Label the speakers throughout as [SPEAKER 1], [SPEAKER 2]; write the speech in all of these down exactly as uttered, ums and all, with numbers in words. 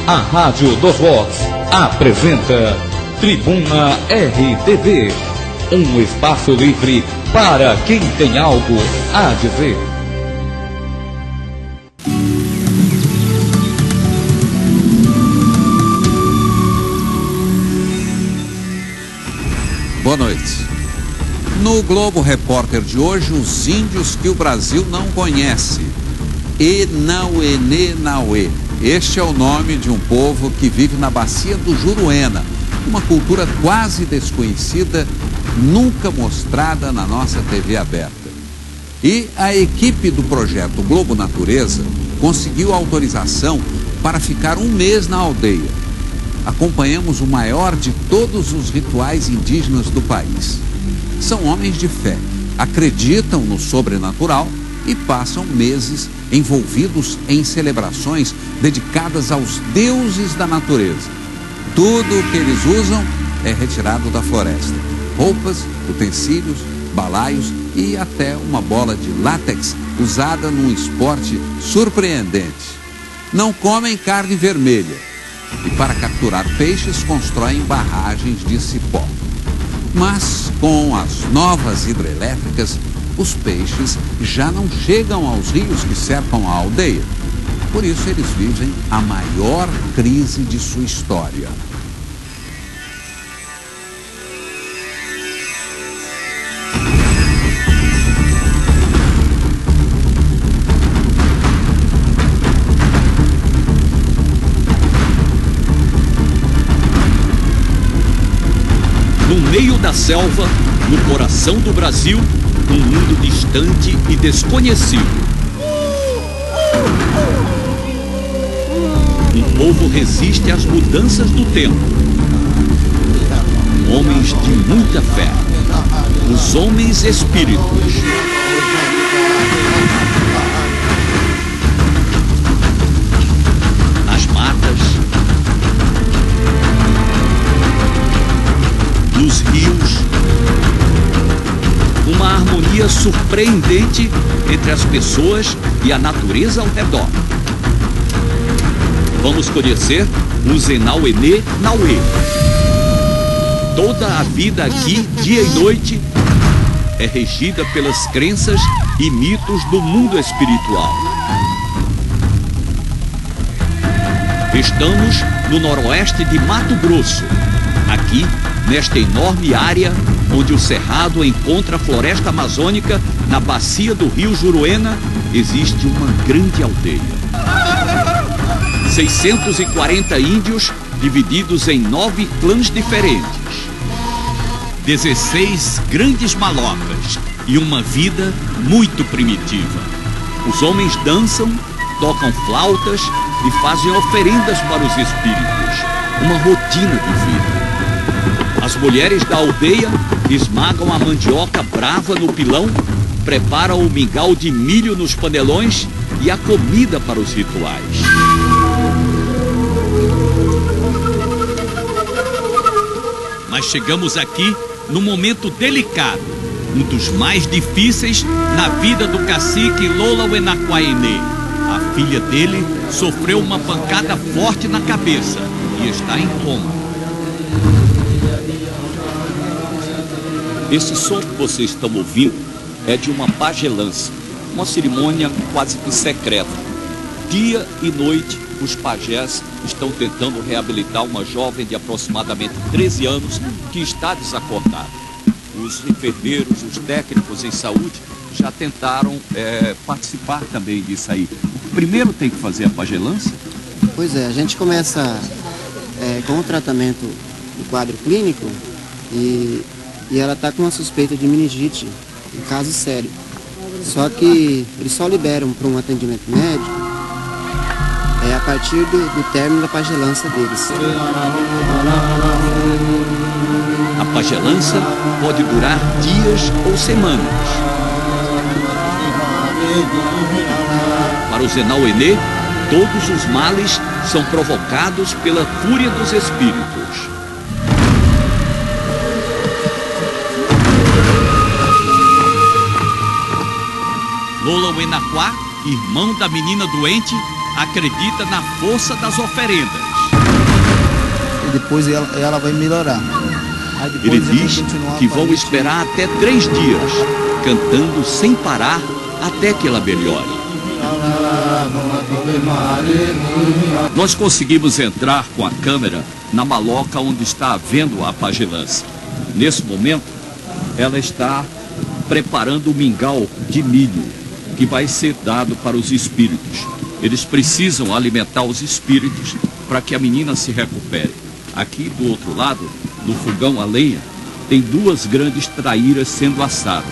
[SPEAKER 1] A Rádio dos Vox apresenta Tribuna R T V, um espaço livre para quem tem algo a dizer.
[SPEAKER 2] Boa noite. No Globo Repórter de hoje, os índios que o Brasil não conhece. Enauenê Nauê. Este é o nome de um povo que vive na bacia do Juruena, uma cultura quase desconhecida, nunca mostrada na nossa T V aberta. E a equipe do projeto Globo Natureza conseguiu autorização para ficar um mês na aldeia. Acompanhamos o maior de todos os rituais indígenas do país. São homens de fé, acreditam no sobrenatural e passam meses envolvidos em celebrações dedicadas aos deuses da natureza. Tudo o que eles usam é retirado da floresta: roupas, utensílios, balaios e até uma bola de látex usada num esporte surpreendente. Não comem carne vermelha e, para capturar peixes, constroem barragens de cipó. Mas com as novas hidrelétricas, os peixes já não chegam aos rios que cercam a aldeia. Por isso eles vivem a maior crise de sua história.
[SPEAKER 3] No meio da selva, no coração do Brasil, um mundo distante e desconhecido. Um povo resiste às mudanças do tempo. Homens de muita fé. Os homens espíritos. Nas matas, nos rios, uma harmonia surpreendente entre as pessoas e a natureza ao redor. Vamos conhecer os Enauenê Nauê. Toda a vida aqui, dia e noite, é regida pelas crenças e mitos do mundo espiritual. Estamos no noroeste de Mato Grosso. Aqui, nesta enorme área onde o Cerrado encontra a floresta amazônica, na bacia do rio Juruena, existe uma grande aldeia. seiscentos e quarenta índios divididos em nove clãs diferentes. dezesseis grandes malocas e uma vida muito primitiva. Os homens dançam, tocam flautas e fazem oferendas para os espíritos. Uma rotina de vida. As mulheres da aldeia esmagam a mandioca brava no pilão, preparam o mingau de milho nos panelões e a comida para os rituais. Mas chegamos aqui num momento delicado, um dos mais difíceis na vida do cacique Lolauenaquaenê. A filha dele sofreu uma pancada forte na cabeça e está em coma. Esse som que vocês estão ouvindo é de uma pagelança, uma cerimônia quase que secreta. Dia e noite, os pajés estão tentando reabilitar uma jovem de aproximadamente treze anos que está desacordada. Os enfermeiros, os técnicos em saúde já tentaram é, participar também disso aí. Primeiro tem que fazer a pagelança?
[SPEAKER 4] Pois é, a gente começa é, com o tratamento do quadro clínico e... E ela está com uma suspeita de meningite, um caso sério. Só que eles só liberam para um atendimento médico é, a partir do, do término da pagelança deles.
[SPEAKER 3] A pagelança pode durar dias ou semanas. Para os Enauenê, todos os males são provocados pela fúria dos espíritos. Lolauenaquá, irmão da menina doente, acredita na força das oferendas.
[SPEAKER 5] e depois ela, ela vai melhorar. Aí depois
[SPEAKER 3] Ele diz que vão
[SPEAKER 5] gente...
[SPEAKER 3] esperar até três dias, cantando sem parar até que ela melhore. Nós conseguimos entrar com a câmera na maloca onde está havendo a pagelança. Nesse momento, ela está preparando o mingau de milho que vai ser dado para os espíritos. Eles precisam alimentar os espíritos para que a menina se recupere. Aqui do outro lado, no fogão a lenha, tem duas grandes traíras sendo assadas.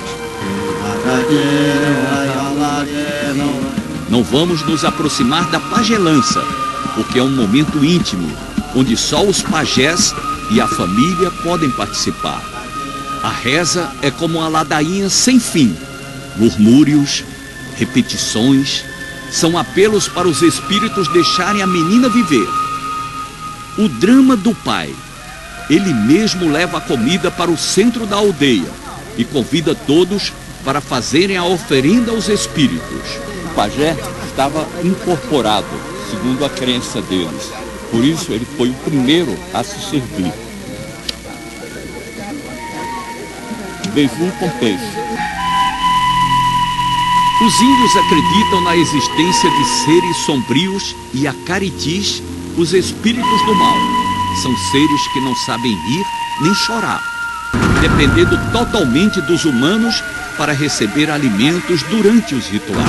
[SPEAKER 3] Não vamos nos aproximar da pagelança, porque é um momento íntimo, onde só os pajés e a família podem participar. A reza é como uma ladainha sem fim. Murmúrios, repetições, são apelos para os espíritos deixarem a menina viver. O drama do pai. Ele mesmo leva a comida para o centro da aldeia e convida todos para fazerem a oferenda aos espíritos. O pajé estava incorporado, segundo a crença deles. Por isso ele foi o primeiro a se servir. Beiju com peixe. Os índios acreditam na existência de seres sombrios e acaritis, os espíritos do mal. São seres que não sabem rir nem chorar, dependendo totalmente dos humanos para receber alimentos durante os rituais.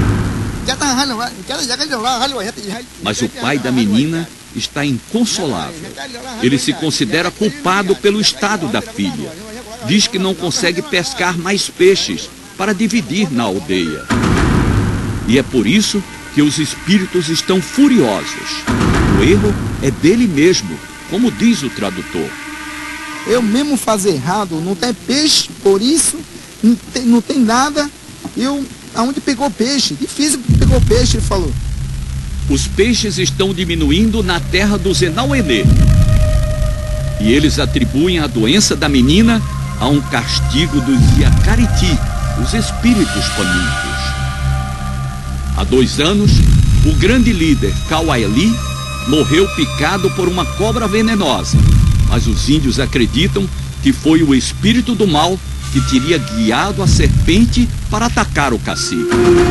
[SPEAKER 3] Mas o pai da menina está inconsolável. Ele se considera culpado pelo estado da filha. Diz que não consegue pescar mais peixes para dividir na aldeia. E é por isso que os espíritos estão furiosos. O erro é dele mesmo, como diz o tradutor.
[SPEAKER 5] Eu mesmo fazer errado, não tem peixe, por isso não tem, não tem nada. Eu, aonde pegou peixe? Difícil que pegou peixe, ele falou.
[SPEAKER 3] Os peixes estão diminuindo na terra do Zenauenê. E eles atribuem a doença da menina a um castigo dos Iacariti, os espíritos famintos. Há dois anos, o grande líder Kauaeli morreu picado por uma cobra venenosa, mas os índios acreditam que foi o espírito do mal que teria guiado a serpente para atacar o cacique.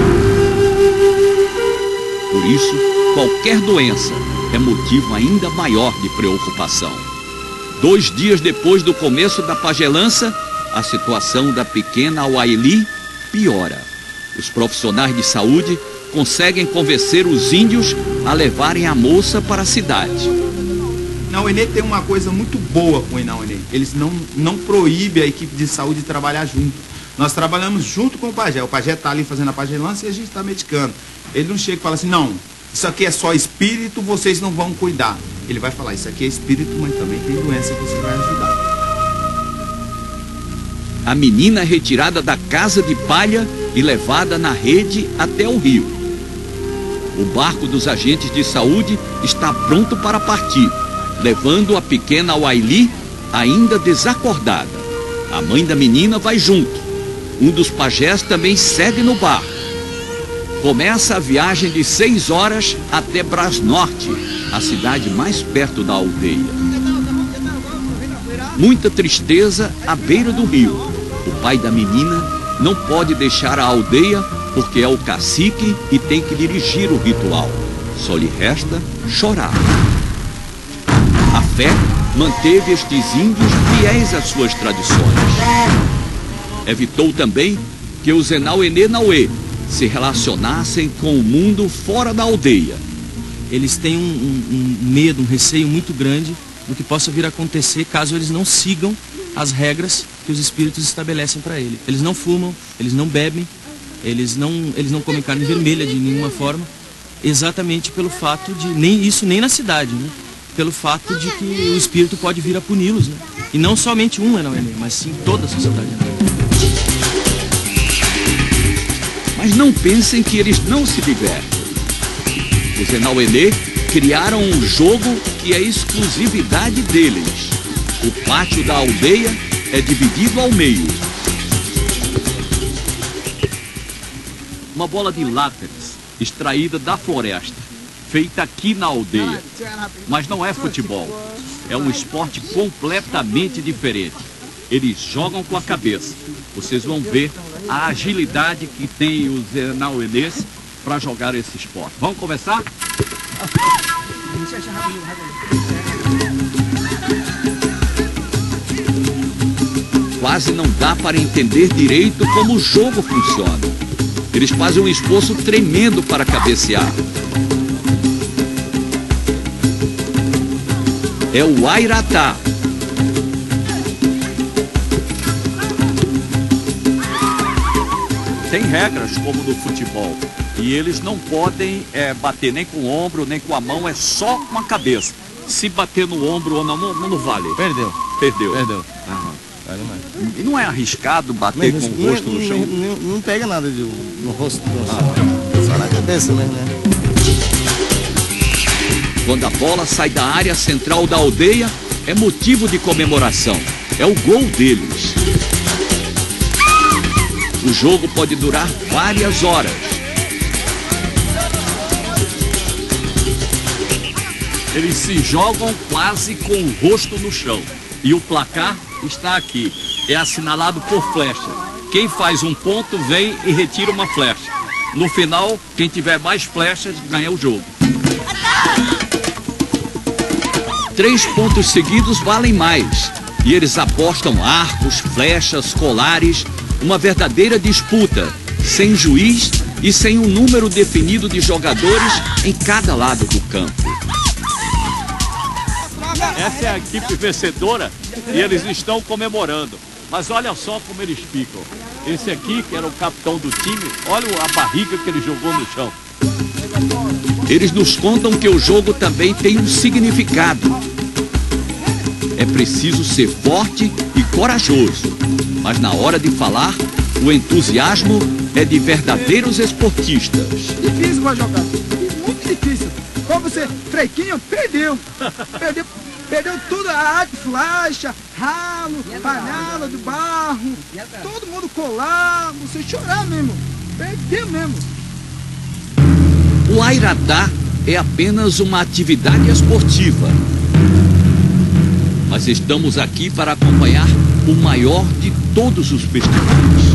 [SPEAKER 3] Por isso, qualquer doença é motivo ainda maior de preocupação. Dois dias depois do começo da pagelança, a situação da pequena Auaili piora. Os profissionais de saúde conseguem convencer os índios a levarem a moça para a cidade.
[SPEAKER 6] Inauenê tem uma coisa muito boa com o Inauenê. Eles não, não proíbem a equipe de saúde de trabalhar junto. Nós trabalhamos junto com o pajé. O pajé está ali fazendo a pagelança e a gente está medicando. Ele não chega e fala assim, não, isso aqui é só espírito, vocês não vão cuidar. Ele vai falar, isso aqui é espírito, mas também tem doença que você vai ajudar.
[SPEAKER 3] A menina é retirada da casa de palha e levada na rede até o rio. O barco dos agentes de saúde está pronto para partir, levando a pequena Auaili ainda desacordada. A mãe da menina vai junto. Um dos pajés também segue no barco. Começa a viagem de seis horas até Brasnorte, a cidade mais perto da aldeia. Muita tristeza à beira do rio. O pai da menina não pode deixar a aldeia porque é o cacique e tem que dirigir o ritual. Só lhe resta chorar. A fé manteve estes índios fiéis às suas tradições. Evitou também que os Enauenê Nauê se relacionassem com o mundo fora da aldeia.
[SPEAKER 7] Eles têm um, um, um medo, um receio muito grande do que possa vir a acontecer caso eles não sigam as regras que os espíritos estabelecem para eles. Eles não fumam, eles não bebem, eles não, eles não comem carne vermelha de nenhuma forma, exatamente pelo fato de, nem isso nem na cidade, né? Pelo fato de que o espírito pode vir a puni-los, né? E não somente um Enauenê, mas sim toda a sociedade.
[SPEAKER 3] Mas não pensem que eles não se divertem. Os Enauenê criaram um jogo que é exclusividade deles. O pátio da aldeia é dividido ao meio. Uma bola de látex extraída da floresta. feita aqui na aldeia. Mas não é futebol. É um esporte completamente diferente. Eles jogam com a cabeça. Vocês vão ver a agilidade que tem os enauenenses para jogar esse esporte. Vamos começar? Quase não dá para entender direito como o jogo funciona. Eles fazem um esforço tremendo para cabecear. É o airatá. Tem regras como no futebol. E eles não podem é, bater nem com o ombro, nem com a mão, é só com a cabeça. Se bater no ombro ou na mão, não, não vale.
[SPEAKER 7] Perdeu.
[SPEAKER 3] Perdeu.
[SPEAKER 7] Perdeu.
[SPEAKER 3] Aham. E não é arriscado bater
[SPEAKER 8] Mas,
[SPEAKER 3] com o rosto no chão?
[SPEAKER 8] Não, não, não pega nada de, no rosto, ah. Só na cabeça mesmo, né?
[SPEAKER 3] Quando a bola sai da área central da aldeia, é motivo de comemoração. É o gol deles. O jogo pode durar várias horas. Eles se jogam quase com o rosto no chão. E o placar está aqui. É assinalado por flecha. Quem faz um ponto vem e retira uma flecha. No final, quem tiver mais flechas ganha o jogo. Três pontos seguidos valem mais. E eles apostam arcos, flechas, colares. Uma verdadeira disputa, sem juiz e sem um número definido de jogadores em cada lado do campo. Essa é a equipe vencedora e eles estão comemorando. Mas olha só como eles ficam. Esse aqui, que era o capitão do time, olha a barriga que ele jogou no chão. Eles nos contam que o jogo também tem um significado. É preciso ser forte e corajoso. Mas na hora de falar, o entusiasmo é de verdadeiros esportistas.
[SPEAKER 5] Difícil para jogar, muito difícil. Como você, frequinho, perdeu. Perdeu, perdeu tudo, a arte, flecha, ralo, panela de barro. Todo mundo colar, você chorar mesmo. Perdeu mesmo.
[SPEAKER 3] O airatá é apenas uma atividade esportiva. Mas estamos aqui para acompanhar o maior de todos os festivais.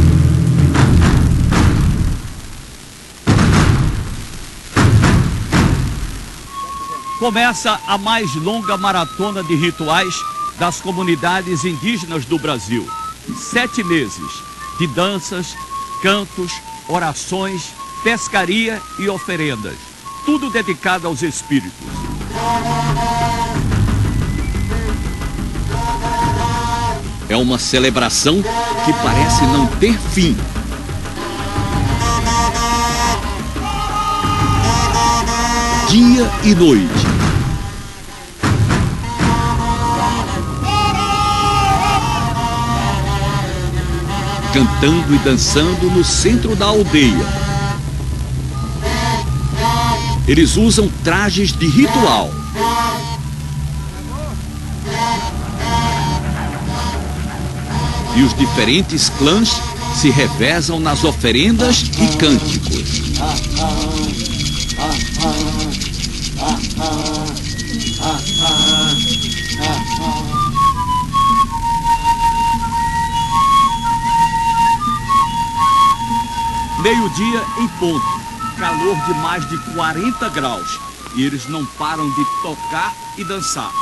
[SPEAKER 3] Começa a mais longa maratona de rituais das comunidades indígenas do Brasil. Sete meses de danças, cantos, orações, pescaria e oferendas. Tudo dedicado aos espíritos. É uma celebração que parece não ter fim. Dia e noite. Cantando e dançando no centro da aldeia. Eles usam trajes de ritual. E os diferentes clãs se revezam nas oferendas e cânticos. Meio-dia em ponto, calor de mais de quarenta graus. E eles não param de tocar e dançar.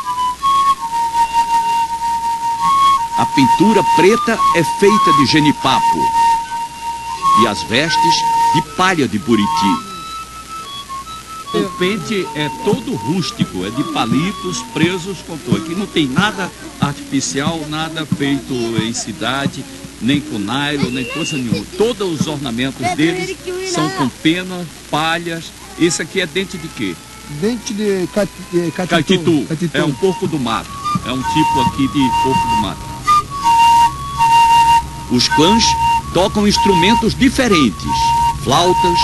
[SPEAKER 3] A pintura preta é feita de genipapo e as vestes de palha de buriti. O pente é todo rústico, é de palitos presos com toa. Aqui não tem nada artificial, nada feito em cidade, nem com nylon, nem coisa nenhuma. Todos os ornamentos deles são com pena, palhas. Esse aqui é dente de quê?
[SPEAKER 5] Dente de catitu.
[SPEAKER 3] Catitu. Catitu. É um porco do mato. É um tipo aqui de porco do mato. Os clãs tocam instrumentos diferentes. Flautas,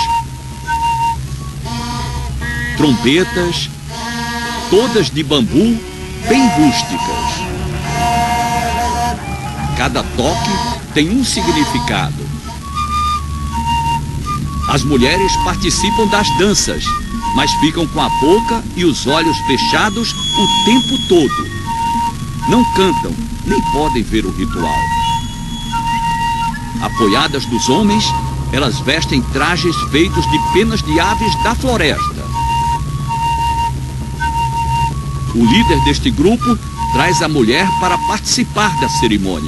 [SPEAKER 3] trombetas, todas de bambu, bem rústicas. Cada toque tem um significado. As mulheres participam das danças, mas ficam com a boca e os olhos fechados o tempo todo. Não cantam, nem podem ver o ritual. Apoiadas dos homens, elas vestem trajes feitos de penas de aves da floresta. O líder deste grupo traz a mulher para participar da cerimônia.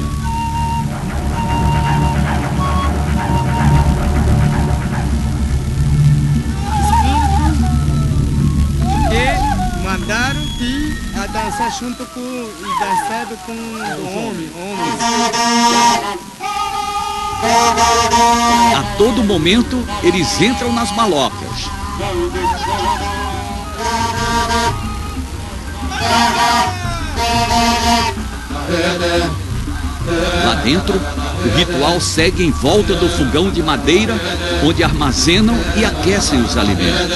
[SPEAKER 5] E mandaram que a dançar junto com e dançado com o homem, homem.
[SPEAKER 3] A todo momento, eles entram nas malocas. Lá dentro, o ritual segue em volta do fogão de madeira, onde armazenam e aquecem os alimentos.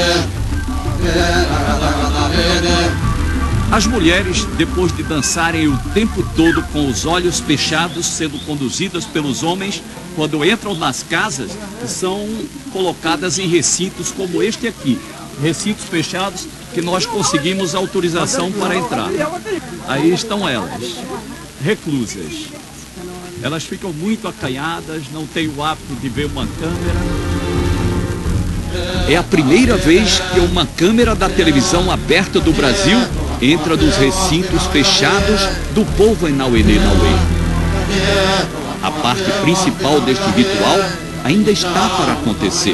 [SPEAKER 3] As mulheres, depois de dançarem o tempo todo com os olhos fechados, sendo conduzidas pelos homens, quando entram nas casas, são colocadas em recintos como este aqui. Recintos fechados que nós conseguimos autorização para entrar. Aí estão elas, reclusas. Elas ficam muito acanhadas, não têm o hábito de ver uma câmera. É a primeira vez que uma câmera da televisão aberta do Brasil entra nos recintos fechados do povo Enauenê Nauê. A parte principal deste ritual ainda está para acontecer.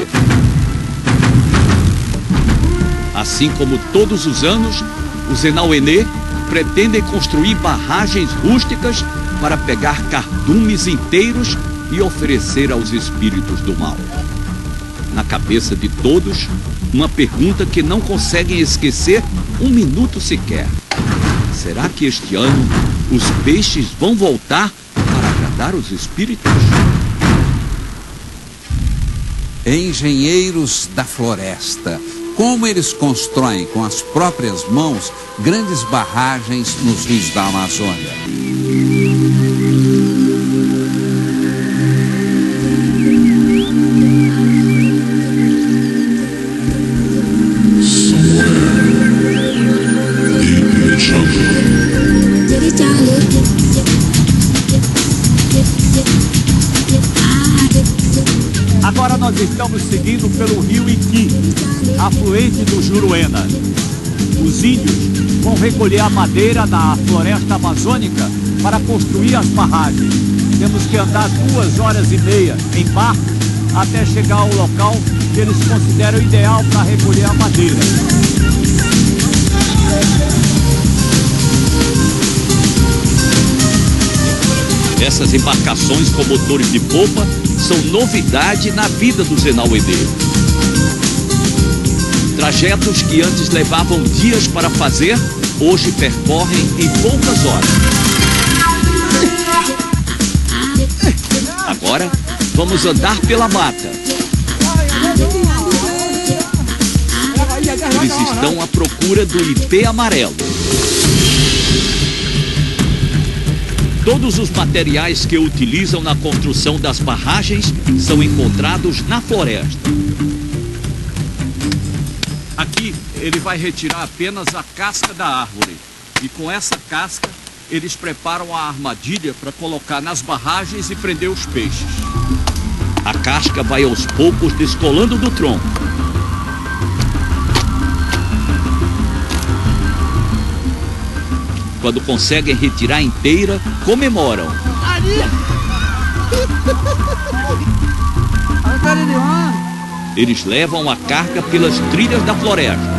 [SPEAKER 3] Assim como todos os anos, os Enauenê pretendem construir barragens rústicas para pegar cardumes inteiros e oferecer aos espíritos do mal. Na cabeça de todos, uma pergunta que não conseguem esquecer um minuto sequer. Será que este ano os peixes vão voltar para agradar os espíritos?
[SPEAKER 2] Engenheiros da floresta. Como eles constroem com as próprias mãos grandes barragens nos rios da Amazônia.
[SPEAKER 3] Agora nós estamos seguindo pelo rio Iqui, afluente do Juruena. Os índios vão recolher a madeira da floresta amazônica para construir as barragens. Temos que andar duas horas e meia em barco até chegar ao local que eles consideram ideal para recolher a madeira. Essas embarcações com motores de popa são novidade na vida dos Enauenê. Trajetos que antes levavam dias para fazer, hoje percorrem em poucas horas. Agora, vamos andar pela mata. Eles estão à procura do ipê amarelo. Todos os materiais que utilizam na construção das barragens são encontrados na floresta. Aqui ele vai retirar apenas a casca da árvore. E com essa casca eles preparam a armadilha para colocar nas barragens e prender os peixes. A casca vai aos poucos descolando do tronco. Quando conseguem retirar inteira, comemoram. Eles levam a carga pelas trilhas da floresta.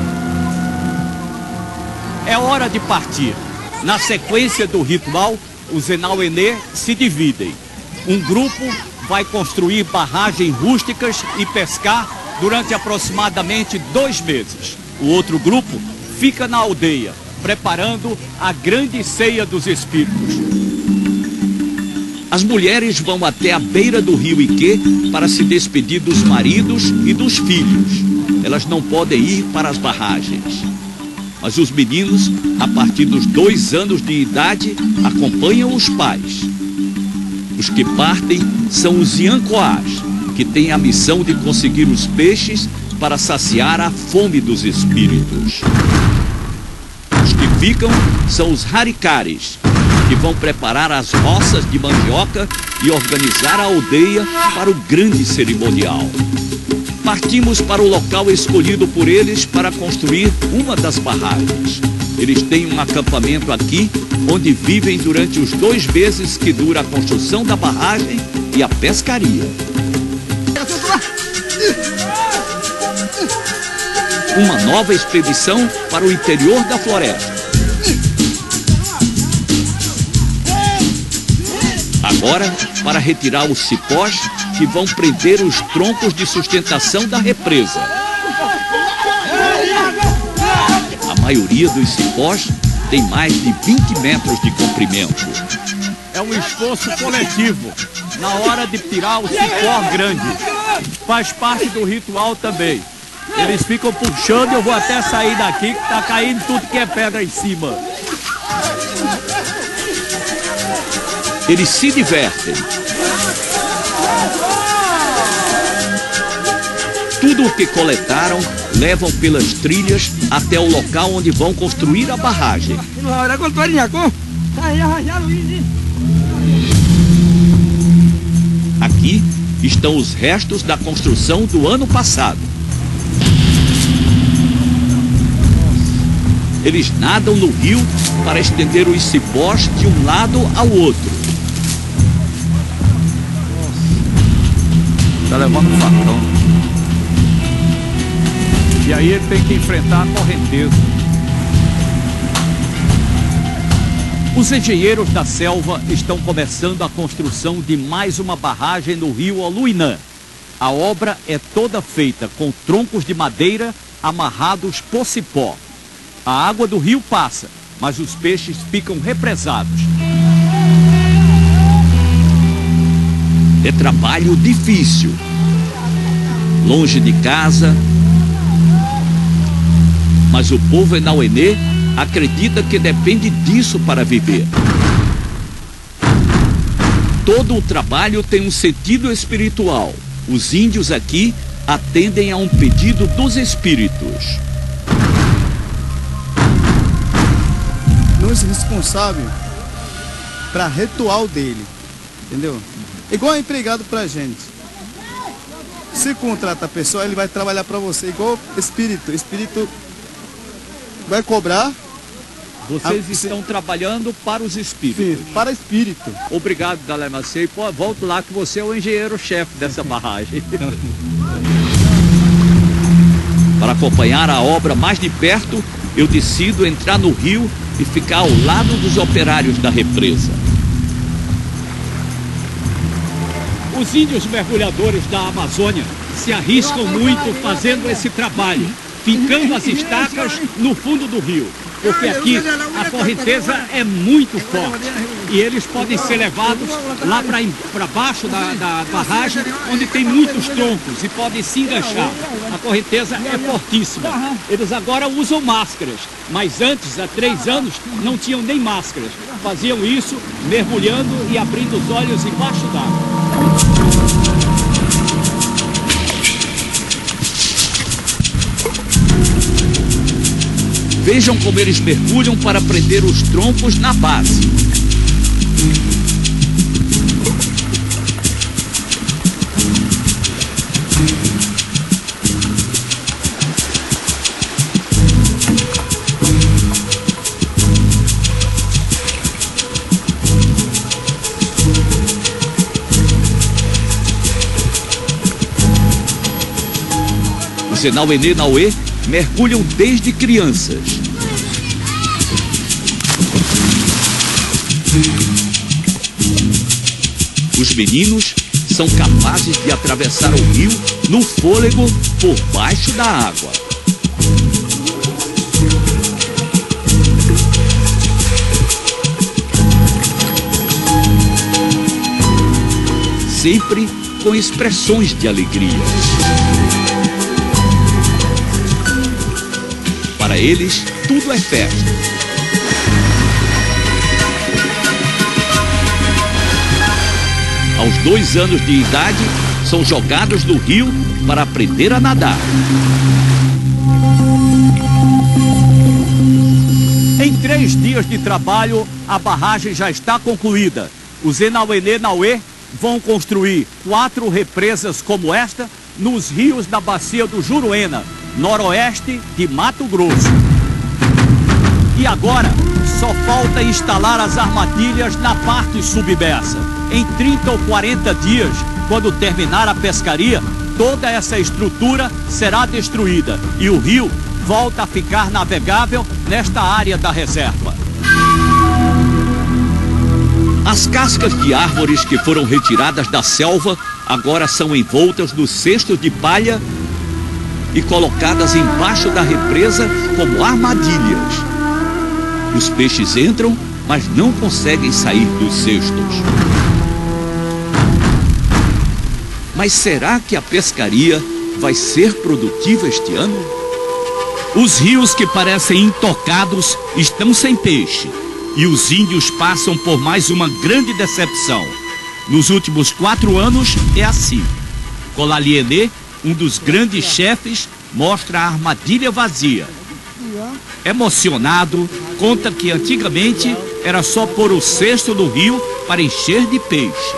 [SPEAKER 3] É hora de partir. Na sequência do ritual, os Enauenê se dividem. Um grupo vai construir barragens rústicas e pescar durante aproximadamente dois meses. O outro grupo fica na aldeia, preparando a grande ceia dos espíritos. As mulheres vão até a beira do rio Iquê para se despedir dos maridos e dos filhos. Elas não podem ir para as barragens. Mas os meninos, a partir dos dois anos de idade, acompanham os pais. Os que partem são os Iancoás, que tem a missão de conseguir os peixes para saciar a fome dos espíritos. Os que ficam são os haricares, que vão preparar as roças de mandioca e organizar a aldeia para o grande cerimonial. Partimos para o local escolhido por eles para construir uma das barragens. Eles têm um acampamento aqui, onde vivem durante os dois meses que dura a construção da barragem e a pescaria. Uma nova expedição para o interior da floresta. Agora, para retirar os cipós que vão prender os troncos de sustentação da represa. A maioria dos cipós tem mais de vinte metros de comprimento.
[SPEAKER 9] É um esforço coletivo na hora de tirar o cipó grande. Faz parte do ritual também. Eles ficam puxando, eu vou até sair daqui, que tá caindo tudo que é pedra em cima.
[SPEAKER 3] Eles se divertem. Tudo o que coletaram levam pelas trilhas até o local onde vão construir a barragem. Aqui estão os restos da construção do ano passado. Eles nadam no rio para estender os cipós de um lado ao outro.
[SPEAKER 9] Tá levando um facão. E aí ele tem que enfrentar a correnteza.
[SPEAKER 3] Os engenheiros da selva estão começando a construção de mais uma barragem no rio Oluinã. A obra é toda feita com troncos de madeira amarrados por cipó. A água do rio passa, mas os peixes ficam represados. É trabalho difícil. Longe de casa. Mas o povo enauenê acredita que depende disso para viver. Todo o trabalho tem um sentido espiritual. Os índios aqui atendem a um pedido dos espíritos.
[SPEAKER 10] Nós responsáveis para ritual dele, entendeu? Igual é empregado pra gente. Se contrata a pessoa, ele vai trabalhar para você igual espírito. Espírito vai cobrar.
[SPEAKER 3] Vocês
[SPEAKER 10] a...
[SPEAKER 3] estão trabalhando para os espíritos.
[SPEAKER 10] Sim, para espírito.
[SPEAKER 3] Obrigado, Dalemacei. Pô, volto lá que você é o engenheiro-chefe dessa barragem. Para acompanhar a obra mais de perto, eu decido entrar no rio e ficar ao lado dos operários da represa. Os índios mergulhadores da Amazônia se arriscam muito fazendo esse trabalho, fincando as estacas no fundo do rio, porque aqui a correnteza é muito forte e eles podem ser levados lá para baixo da, da barragem, onde tem muitos troncos e podem se enganchar. A correnteza é fortíssima. Eles agora usam máscaras, mas antes, há três anos, não tinham nem máscaras. Faziam isso mergulhando e abrindo os olhos embaixo d'água. Vejam como eles mergulham para prender os troncos na base. Os enauenê nauê mergulham desde crianças. Os meninos são capazes de atravessar o rio no fôlego por baixo da água. Sempre com expressões de alegria. Para eles, tudo é festa. Aos dois anos de idade, são jogados no rio para aprender a nadar.
[SPEAKER 9] Em três dias de trabalho, a barragem já está concluída. Os Enauenê Nauê vão construir quatro represas como esta nos rios da bacia do Juruena, noroeste de Mato Grosso. E agora, só falta instalar as armadilhas na parte submersa. Em trinta ou quarenta dias, quando terminar a pescaria, toda essa estrutura será destruída e o rio volta a ficar navegável nesta área da reserva.
[SPEAKER 3] As cascas de árvores que foram retiradas da selva agora são envoltas nos cestos de palha e colocadas embaixo da represa como armadilhas. Os peixes entram, mas não conseguem sair dos cestos. Mas será que a pescaria vai ser produtiva este ano? Os rios que parecem intocados estão sem peixe e os índios passam por mais uma grande decepção. Nos últimos quatro anos é assim. Colalienê, um dos grandes chefes, mostra a armadilha vazia. Emocionado, conta que antigamente era só pôr o cesto no rio para encher de peixe.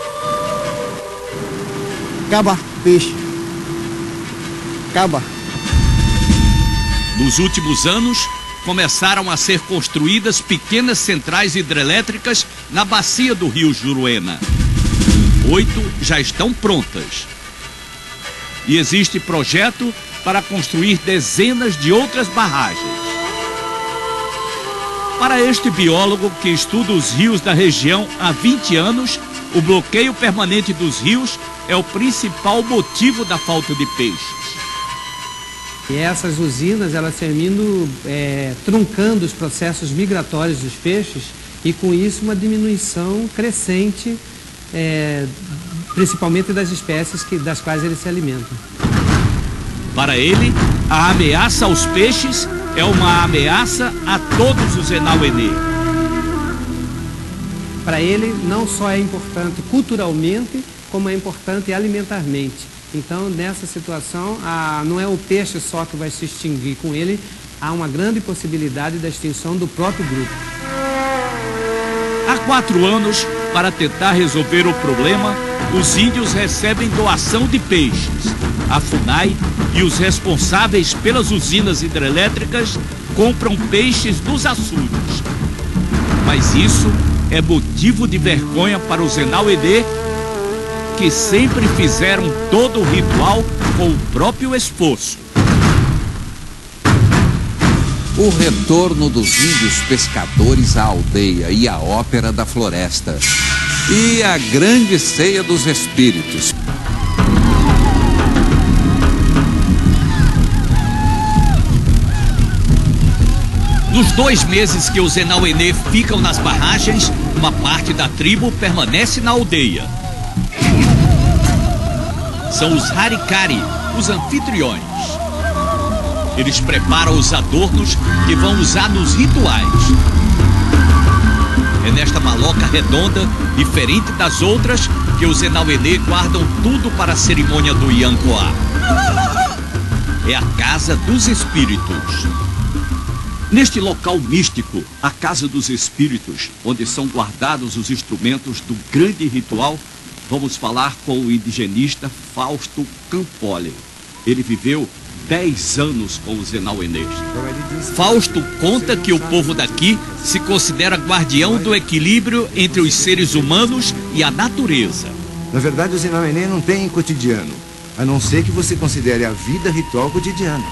[SPEAKER 10] Acaba, peixe. Acaba.
[SPEAKER 3] Nos últimos anos, começaram a ser construídas pequenas centrais hidrelétricas na bacia do rio Juruena. Oito já estão prontas. E existe projeto para construir dezenas de outras barragens. Para este biólogo que estuda os rios da região há vinte anos, o bloqueio permanente dos rios é o principal motivo da falta de peixes.
[SPEAKER 11] E essas usinas, elas terminam é, truncando os processos migratórios dos peixes e com isso uma diminuição crescente, é, principalmente das espécies que, das quais eles se alimentam.
[SPEAKER 3] Para ele, a ameaça aos peixes é uma ameaça a todos os Enauenê.
[SPEAKER 11] Para ele, não só é importante culturalmente, como é importante alimentarmente. Então, nessa situação, a, não é o peixe só que vai se extinguir com ele, há uma grande possibilidade da extinção do próprio grupo.
[SPEAKER 3] Há quatro anos, para tentar resolver o problema, os índios recebem doação de peixes. A FUNAI e os responsáveis pelas usinas hidrelétricas compram peixes dos açudes. Mas isso é motivo de vergonha para os Enauenê, que sempre fizeram todo o ritual com o próprio esforço.
[SPEAKER 2] O retorno dos índios pescadores à aldeia e a ópera da floresta. E a grande ceia dos espíritos.
[SPEAKER 3] Nos dois meses que os Enauenê ficam nas barragens, uma parte da tribo permanece na aldeia. São os Harikari, os anfitriões. Eles preparam os adornos que vão usar nos rituais. É nesta maloca redonda, diferente das outras, que os Enauenê guardam tudo para a cerimônia do Iancoá. É a Casa dos Espíritos. Neste local místico, a Casa dos Espíritos, onde são guardados os instrumentos do grande ritual, vamos falar com o indigenista Fausto Campoli. Ele viveu dez anos com os Enauenês. Fausto conta que o povo daqui se considera guardião do equilíbrio entre os seres humanos e a natureza.
[SPEAKER 12] Na verdade, os Enauenê não têm cotidiano, a não ser que você considere a vida ritual cotidiana.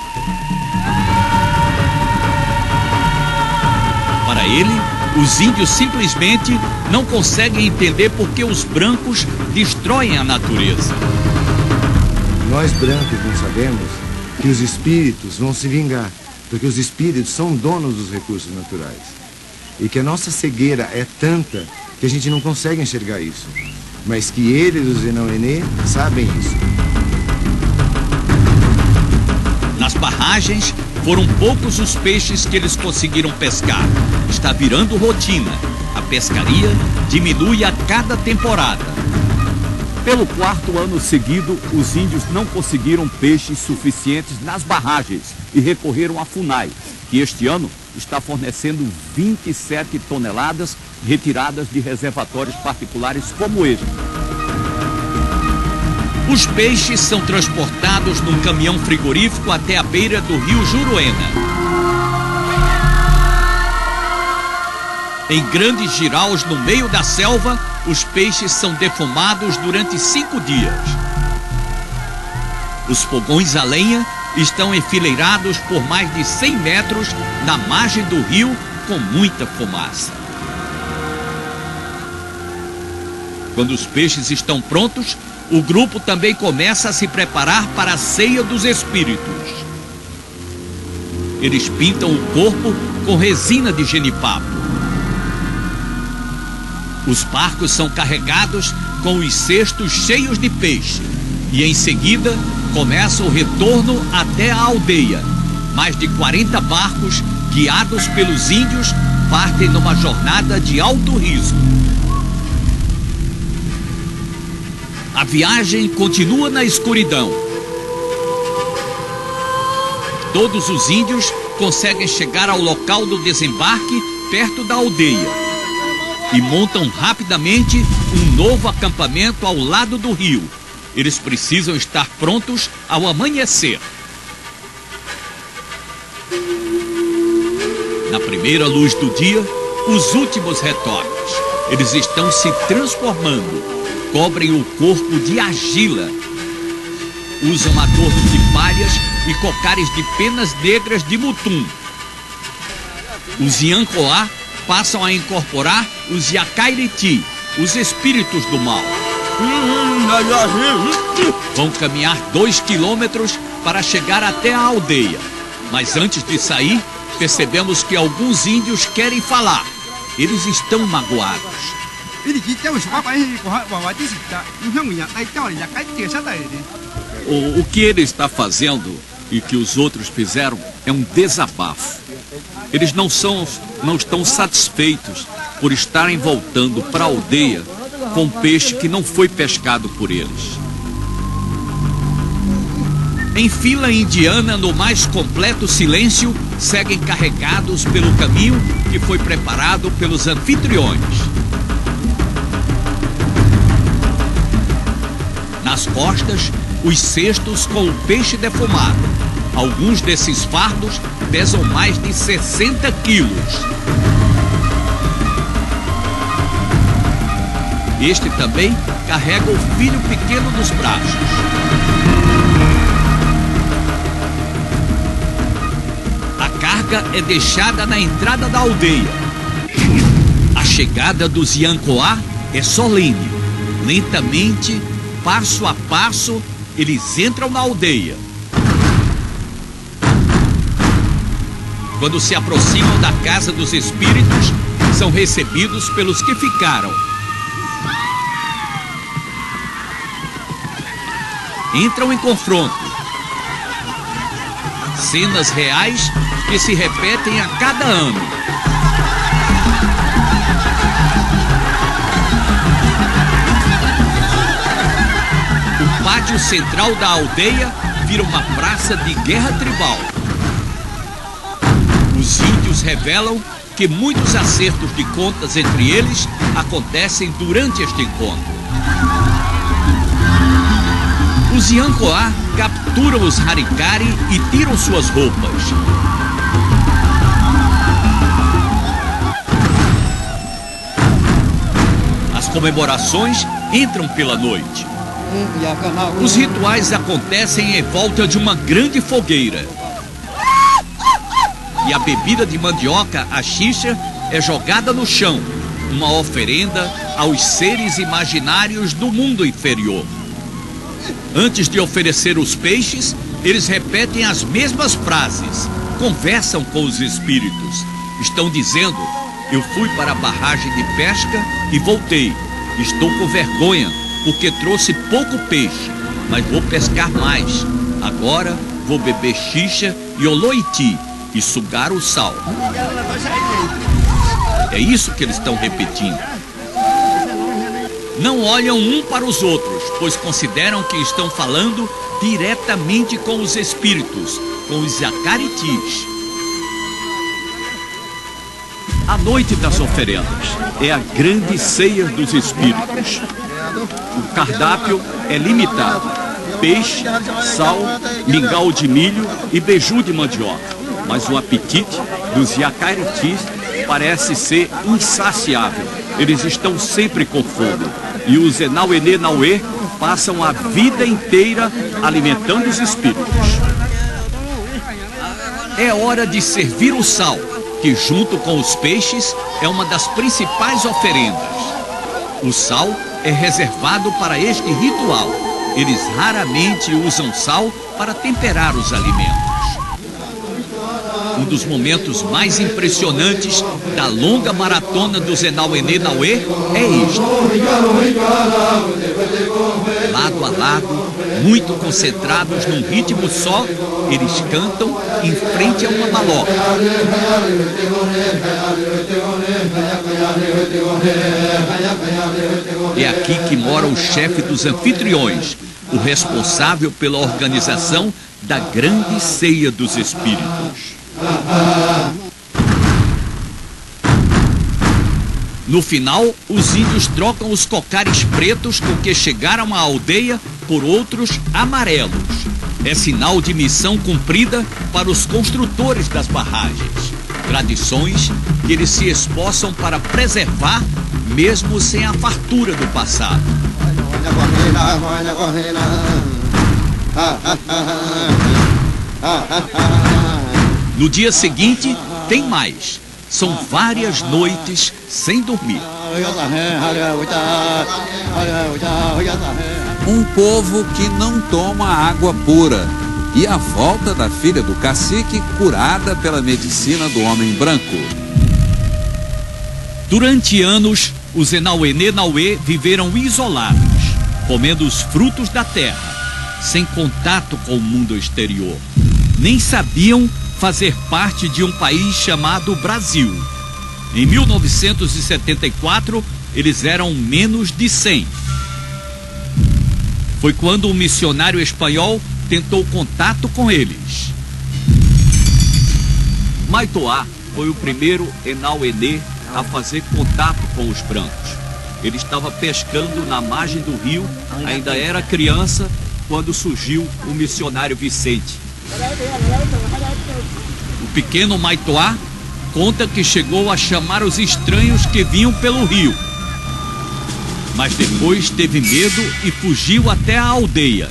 [SPEAKER 3] Para ele, os índios simplesmente não conseguem entender por que os brancos destroem a natureza.
[SPEAKER 12] Nós brancos não sabemos que os espíritos vão se vingar, porque os espíritos são donos dos recursos naturais. E que a nossa cegueira é tanta que a gente não consegue enxergar isso. Mas que eles, os Enauenê, sabem isso.
[SPEAKER 3] Nas barragens, foram poucos os peixes que eles conseguiram pescar. Está virando rotina. A pescaria diminui a cada temporada.
[SPEAKER 9] Pelo quarto ano seguido, os índios não conseguiram peixes suficientes nas barragens e recorreram à FUNAI, que este ano está fornecendo vinte e sete toneladas retiradas de reservatórios particulares como este.
[SPEAKER 3] Os peixes são transportados num caminhão frigorífico até a beira do rio Juruena. Em grandes jiraus no meio da selva, os peixes são defumados durante cinco dias. Os fogões a lenha estão enfileirados por mais de cem metros na margem do rio com muita fumaça. Quando os peixes estão prontos, o grupo também começa a se preparar para a ceia dos espíritos. Eles pintam o corpo com resina de genipapo. Os barcos são carregados com os cestos cheios de peixe e em seguida começa o retorno até a aldeia. Mais de quarenta barcos, guiados pelos índios, partem numa jornada de alto risco. A viagem continua na escuridão. Todos os índios conseguem chegar ao local do desembarque perto da aldeia e montam rapidamente um novo acampamento ao lado do rio. Eles precisam estar prontos ao amanhecer. Na primeira luz do dia, os últimos retoques. Eles estão se transformando. Cobrem o corpo de argila. Usam adornos de palhas e cocares de penas negras de mutum. Os Yancoá passam a incorporar os Yacairiti, os espíritos do mal. Vão caminhar dois quilômetros para chegar até a aldeia. Mas antes de sair, percebemos que alguns índios querem falar. Eles estão magoados. O, o que ele está fazendo e que os outros fizeram é um desabafo. Eles não são, não estão satisfeitos por estarem voltando para a aldeia com peixe que não foi pescado por eles. Em fila indiana, no mais completo silêncio, seguem carregados pelo caminho que foi preparado pelos anfitriões. Nas costas, os cestos com o peixe defumado. Alguns desses fardos pesam mais de sessenta quilos. Este também carrega o filho pequeno nos braços. A carga é deixada na entrada da aldeia. A chegada dos Yancoá é solene. Lentamente, passo a passo, eles entram na aldeia. Quando se aproximam da casa dos espíritos, são recebidos pelos que ficaram. Entram em confronto. Cenas reais que se repetem a cada ano. O pátio central da aldeia vira uma praça de guerra tribal. Os índios revelam que muitos acertos de contas entre eles acontecem durante este encontro. Os Yancoá capturam os Harikari e tiram suas roupas. As comemorações entram pela noite. Os rituais acontecem em volta de uma grande fogueira. E a bebida de mandioca, a xixa, é jogada no chão, uma oferenda aos seres imaginários do mundo inferior. Antes de oferecer os peixes, eles repetem as mesmas frases, conversam com os espíritos. Estão dizendo: eu fui para a barragem de pesca e voltei. Estou com vergonha porque trouxe pouco peixe, mas vou pescar mais. Agora vou beber xixa e oloiti e sugar o sal. É isso que eles estão repetindo. Não olham um para os outros, pois consideram que estão falando diretamente com os espíritos, com os Jacaritis. A noite das oferendas é a grande ceia dos espíritos. O cardápio é limitado: peixe, sal, mingau de milho e beiju de mandioca. Mas o apetite dos Jacaritis parece ser insaciável. Eles estão sempre com fome. E os Enauenê Nauê passam a vida inteira alimentando os espíritos. É hora de servir o sal, que junto com os peixes é uma das principais oferendas. O sal é reservado para este ritual. Eles raramente usam sal para temperar os alimentos. Um dos momentos mais impressionantes da longa maratona dos Enauenê Nauê é este. Lado a lado, muito concentrados num ritmo só, eles cantam em frente a uma maloca. É aqui que mora o chefe dos anfitriões, o responsável pela organização da grande ceia dos espíritos. No final, os índios trocam os cocares pretos com que chegaram à aldeia por outros amarelos. É sinal de missão cumprida para os construtores das barragens. Tradições que eles se esforçam para preservar, mesmo sem a fartura do passado. No dia seguinte, tem mais. São várias noites sem dormir.
[SPEAKER 2] Um povo que não toma água pura. E a volta da filha do cacique curada pela medicina do homem branco.
[SPEAKER 3] Durante anos, os Enauenê Nauê viveram isolados, comendo os frutos da terra, sem contato com o mundo exterior. Nem sabiam fazer parte de um país chamado Brasil. Em mil novecentos e setenta e quatro, eles eram menos de cem. Foi quando um missionário espanhol tentou contato com eles. Maitoá foi o primeiro Enauenê a fazer contato com os brancos. Ele estava pescando na margem do rio, ainda era criança, quando surgiu o missionário Vicente. O pequeno Maitoá conta que chegou a chamar os estranhos que vinham pelo rio. Mas depois teve medo e fugiu até a aldeia.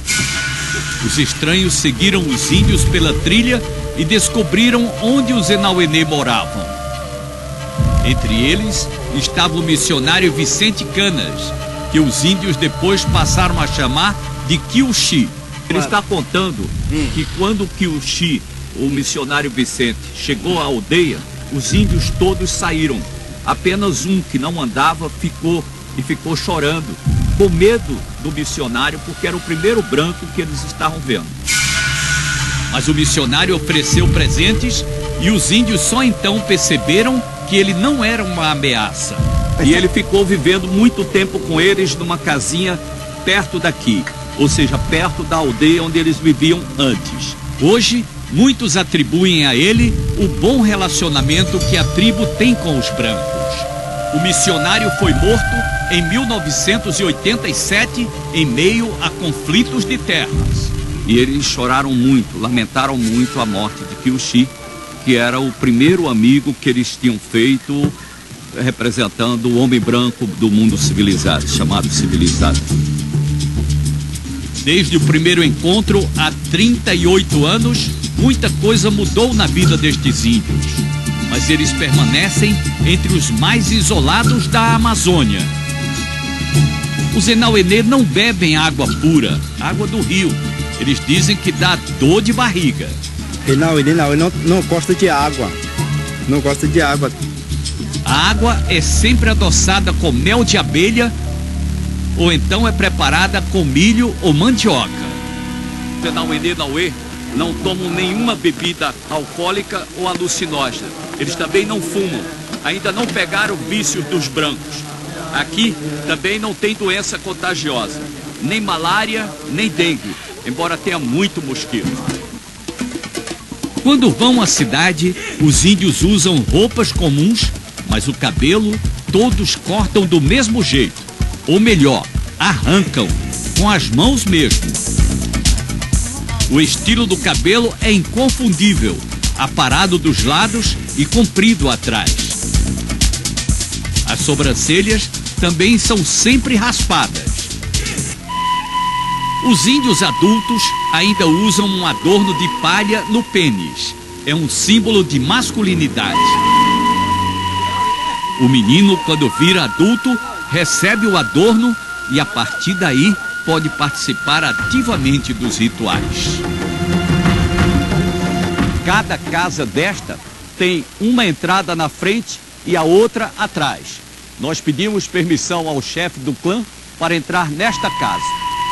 [SPEAKER 3] Os estranhos seguiram os índios pela trilha e descobriram onde os Enauenê moravam. Entre eles estava o missionário Vicente Canas, que os índios depois passaram a chamar de Kiuxi. Ele está contando que quando Kiuxi, o missionário Vicente, chegou à aldeia, os índios todos saíram. Apenas um que não andava ficou e ficou chorando, com medo do missionário, porque era o primeiro branco que eles estavam vendo. Mas o missionário ofereceu presentes e os índios só então perceberam que ele não era uma ameaça. E ele ficou vivendo muito tempo com eles numa casinha perto daqui, ou seja, perto da aldeia onde eles viviam antes. Hoje, muitos atribuem a ele o bom relacionamento que a tribo tem com os brancos. O missionário foi morto em mil novecentos e oitenta e sete em meio a conflitos de terras. E eles choraram muito, lamentaram muito a morte de Kiuxi, que era o primeiro amigo que eles tinham feito representando o homem branco do mundo civilizado, chamado civilizado. Desde o primeiro encontro, há trinta e oito anos, muita coisa mudou na vida destes índios. Mas eles permanecem entre os mais isolados da Amazônia. Os Enauenê não bebem água pura, água do rio. Eles dizem que dá dor de barriga.
[SPEAKER 13] Enauenê não, não, não gosta de água. Não gosta de água.
[SPEAKER 3] A água é sempre adoçada com mel de abelha ou então é preparada com milho ou mandioca. Os Enauenê Nauê não tomam nenhuma bebida alcoólica ou alucinógena. Eles também não fumam. Ainda não pegaram o vício dos brancos. Aqui também não tem doença contagiosa, nem malária, nem dengue, embora tenha muito mosquito.
[SPEAKER 1] Quando vão à cidade, os índios usam roupas comuns, mas o cabelo todos cortam do mesmo jeito. Ou melhor, arrancam, com as mãos mesmo. O estilo do cabelo é inconfundível, aparado dos lados e comprido atrás. As sobrancelhas também são sempre raspadas. Os índios adultos ainda usam um adorno de palha no pênis. É um símbolo de masculinidade. O menino, quando vira adulto, recebe o adorno e a partir daí pode participar ativamente dos rituais.
[SPEAKER 3] Cada casa desta tem uma entrada na frente e a outra atrás. Nós pedimos permissão ao chefe do clã para entrar nesta casa.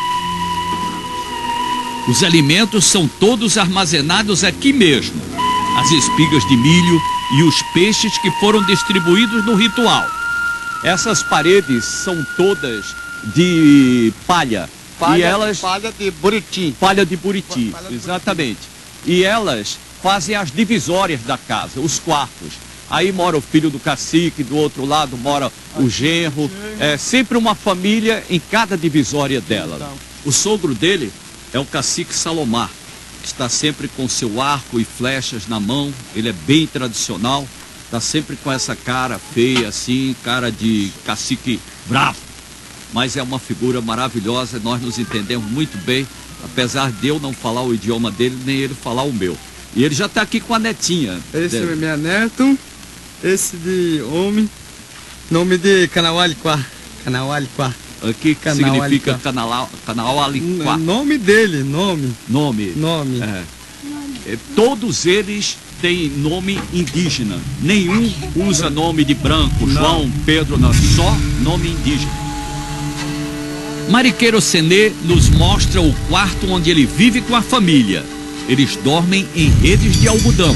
[SPEAKER 1] Os alimentos são todos armazenados aqui mesmo. As espigas de milho e os peixes que foram distribuídos no ritual.
[SPEAKER 3] Essas paredes são todas de palha.
[SPEAKER 13] Palha,
[SPEAKER 3] e elas...
[SPEAKER 13] palha de buriti.
[SPEAKER 3] Palha de buriti, exatamente. E elas fazem as divisórias da casa, os quartos. Aí mora o filho do cacique, do outro lado mora o genro. É sempre uma família em cada divisória dela. O sogro dele é o cacique Salomar, que está sempre com seu arco e flechas na mão. Ele é bem tradicional, está sempre com essa cara feia assim, cara de cacique bravo. Mas é uma figura maravilhosa, nós nos entendemos muito bem, apesar de eu não falar o idioma dele, nem ele falar o meu. E ele já está aqui com a netinha.
[SPEAKER 13] Esse
[SPEAKER 3] dele.
[SPEAKER 13] é minha neto, esse de homem, nome de Canaualiquá. Canaualiquá.
[SPEAKER 3] Aqui que significa Canaualiquá.
[SPEAKER 13] Nome dele, nome.
[SPEAKER 3] Nome.
[SPEAKER 13] Nome.
[SPEAKER 3] É. É, todos eles têm nome indígena. Nenhum usa nome de branco, não. João, Pedro, não. Só nome indígena.
[SPEAKER 1] Mariqueiro Senê nos mostra o quarto onde ele vive com a família. Eles dormem em redes de algodão.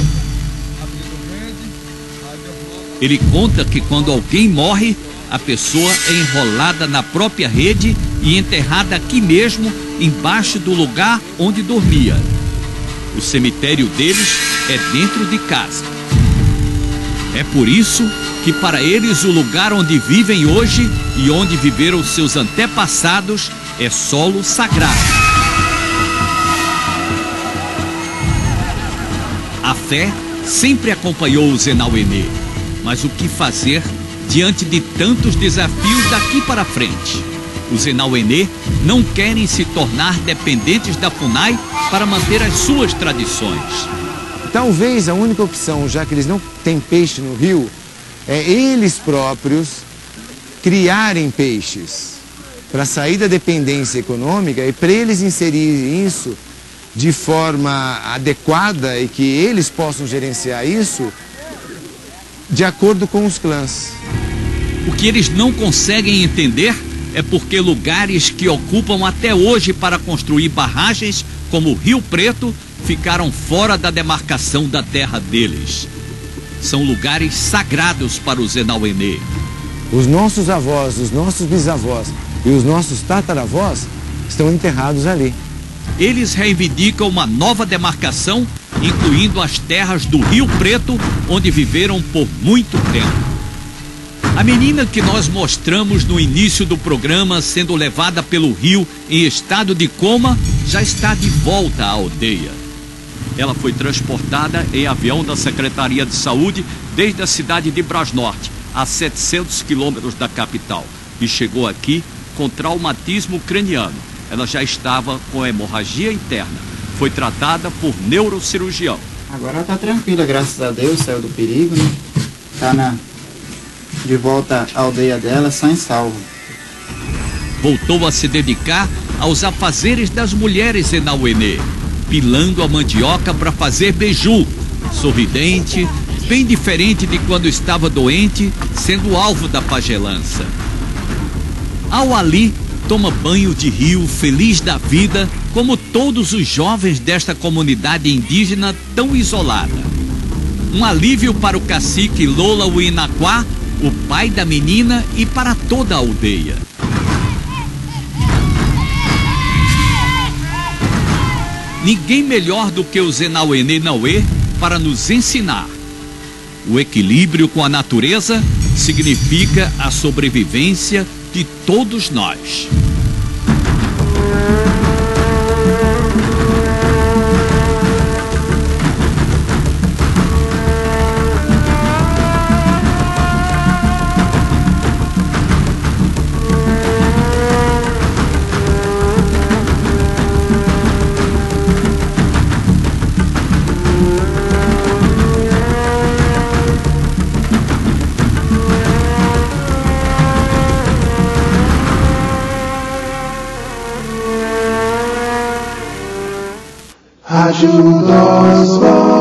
[SPEAKER 1] Ele conta que quando alguém morre, a pessoa é enrolada na própria rede e enterrada aqui mesmo, embaixo do lugar onde dormia. O cemitério deles é dentro de casa. É por isso que para eles o lugar onde vivem hoje e onde viveram seus antepassados é solo sagrado. A fé sempre acompanhou o Zenauenê, mas o que fazer diante de tantos desafios daqui para frente? Os Zenauenê não querem se tornar dependentes da FUNAI para manter as suas tradições.
[SPEAKER 12] Talvez a única opção, já que eles não têm peixe no rio, é eles próprios criarem peixes para sair da dependência econômica e para eles inserirem isso de forma adequada e que eles possam gerenciar isso de acordo com os clãs.
[SPEAKER 1] O que eles não conseguem entender é porque lugares que ocupam até hoje para construir barragens, como o Rio Preto, ficaram fora da demarcação da terra deles. São lugares sagrados para os Zenauenê.
[SPEAKER 12] Os nossos avós, os nossos bisavós e os nossos tataravós estão enterrados ali.
[SPEAKER 1] Eles reivindicam uma nova demarcação, incluindo as terras do Rio Preto, onde viveram por muito tempo. A menina que nós mostramos no início do programa sendo levada pelo rio em estado de coma já está de volta à aldeia. Ela foi transportada em avião da Secretaria de Saúde desde a cidade de Brasnorte, a setecentos quilômetros da capital, e chegou aqui com traumatismo craniano. Ela já estava com hemorragia interna. Foi tratada por neurocirurgião.
[SPEAKER 4] Agora ela está tranquila, graças a Deus, saiu do perigo, né? Está na... de volta à aldeia dela, sã e salvo.
[SPEAKER 1] Voltou a se dedicar aos afazeres das mulheres Zenauenê, pilando a mandioca para fazer beiju, sorridente, bem diferente de quando estava doente, sendo alvo da pagelança. Ao ali, toma banho de rio, feliz da vida, como todos os jovens desta comunidade indígena tão isolada. Um alívio para o cacique Lola Uinaquá, o pai da menina e para toda a aldeia. Ninguém melhor do que o Zenauenê Nauê para nos ensinar. O equilíbrio com a natureza significa a sobrevivência de todos nós.
[SPEAKER 14] Ajuda os